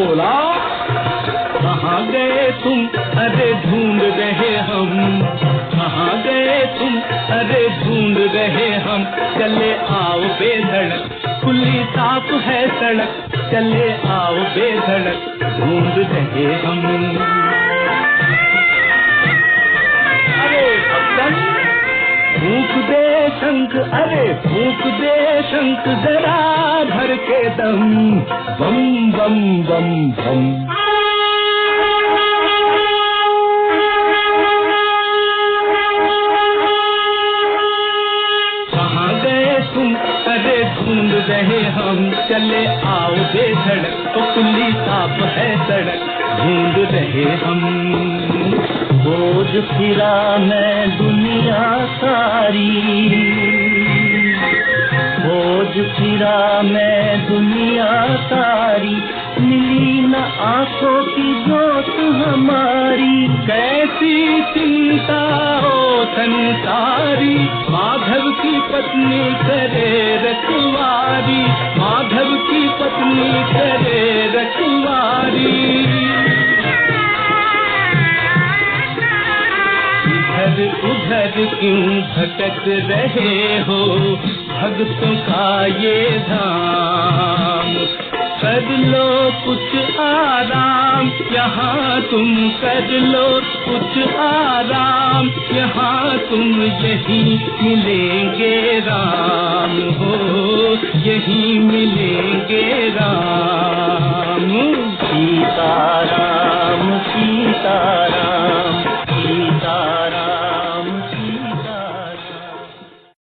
बोला, कहाँ गए तुम, अरे ढूंढ रहे हम, कहाँ गए तुम, अरे ढूंढ रहे हम। चले आओ बेधड़क, खुली साफ है सड़क, चले आओ बेधड़क, ढूंढ रहे हम। अरे भक्तन, फूंक दे शंख, अरे फूंक दे शंख, जरा भर के दम, बम बम बम बम। कहाँ गए तुम, अरे ढूंढ रहे हम, चले आओ बेधड़क, तो खुली साफ है सड़क, ढूंढ रहे हम। खोज फिरा मैं दुनिया सारी, खोज फिरा मैं दुनिया सारी, मिली न आंखों की जोत हमारी। कैसी चिंता हो संसारी, माधव की पत्नी करे रखवारी, माधव की पत्नी करे रखवारी। इधर उधर क्यों भटक रहे हो, भक्तों का ये धाम। कर लो कुछ आराम, यहाँ तुम कर लो कुछ आराम, यहाँ तुम यही मिलेंगे राम हो, यही मिलेंगे राम। सीताराम।